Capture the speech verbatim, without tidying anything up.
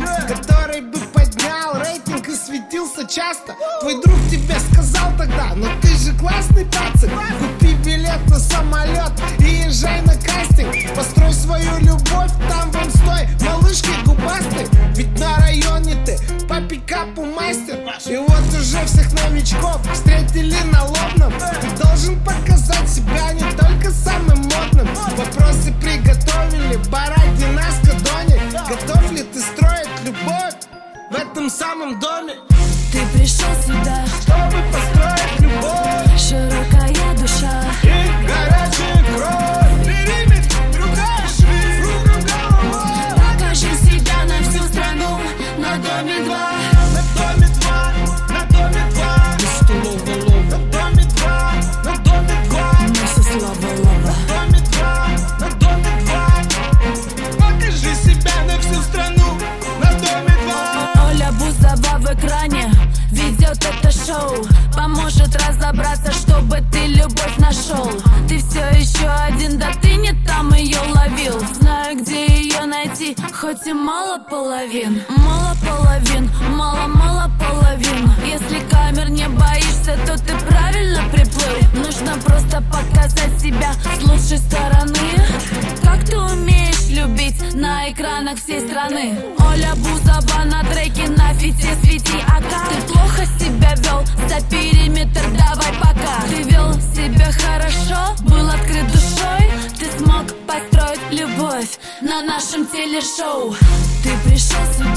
который бы поднял рейтинг и светился часто. Твой друг тебе сказал тогда: но ты же классный пацан, купи билет на самолет и езжай на кастинг. Построй свою любовь там вон с той малышкой губастой. Ведь на районе ты по пикапу мастер. И вот уже всех новичков встретили на лобном. Ты должен показать себя не только самым модным. Вопросы приготовили, Баради на скадоне. Готов ли ты строить любовь в этом самом доме? Ты пришел сюда, чтобы построить любовь. Широкая душа И горячая кровь. Периметр, другая шли, кругом головой. Покажи себя на всю страну. На доме два, На доме два, на доме два. На доме два, на доме два. наша слава лава. На доме два, на доме два. Покажи себя на всю страну. На доме два. Оля Бузова в экране ведет это шоу, поможет разобраться, чтобы ты любовь нашел. Ты все еще один, да ты не там ее ловил. Знаю, где ее найти, хоть и мало половин. Мало половин, мало-мало половин. Если камер не боишься, то ты правильно приплыл. Нужно просто показать себя с лучшей стороны. Как ты умеешь любить на экранах всей страны. Оля Бузова на треке, на фите свети ака. Ты плохо себя вел, за периметр давай пока. Ты вел себя хорошо, был открыт душой. Ты смог построить любовь на нашем телешоу. Ты пришел сюда,